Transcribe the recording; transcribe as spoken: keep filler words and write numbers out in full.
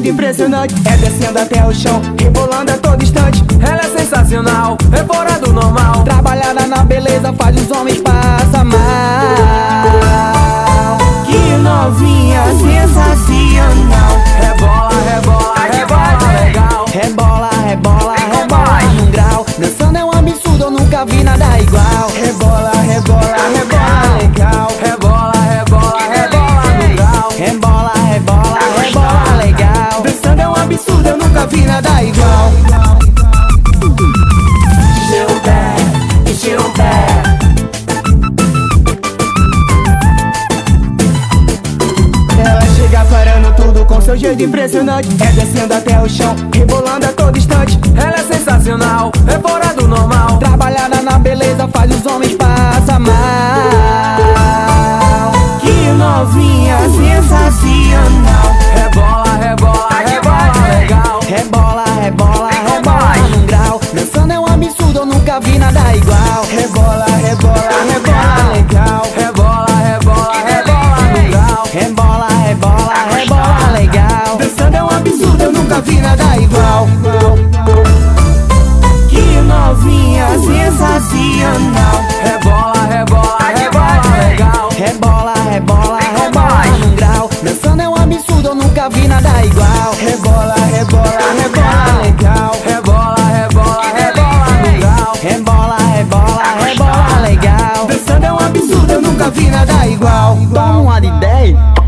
jeito impressionante. É descendo até o chão, rebolando a todo instante. Ela é sensacional, é fora do normal. Trabalhada na beleza faz os homens passar mal. Que novinha sensacional. Rebola, rebola, rebola legal. Rebola, rebola, rebola num grau. Dançando é um absurdo, eu nunca vi nada igual. Rebola, rebola, rebola legal. Rebola, rebola, rebola no grau. Rebola, rebola, rebola legal. Dançando é um absurdo, eu nunca vi nada igual. Tira o pé, tira o pé. Ela chega parando tudo com seu jeito impressionante. É descendo até o chão, rebolando a todo instante. Ela é sensacional, é fora do normal. Trabalhada na beleza faz os homens passar mal. Que novinha sensacional. Rebola, rebola, rebola legal. Rebola, rebola, rebola num grau. Dançando é um absurdo, eu nunca vi nada igual. Rebola, rebola, rebola legal. Rebola, rebola, rebola no grau. Rebola, rebola, rebola legal. Dançando é um absurdo, eu nunca vi nada igual. Que novinha sensacional. Rebola, rebola, rebola legal. Rebola, rebola, rebola num grau. Dançando é um absurdo, eu nunca vi nada igual. Rebola, rebola, rebola legal. Rebola, rebola, rebola no grau. Rebola, rebola, rebola legal. Dançando é um absurdo, eu nunca vi nada igual. Toma uma de dez.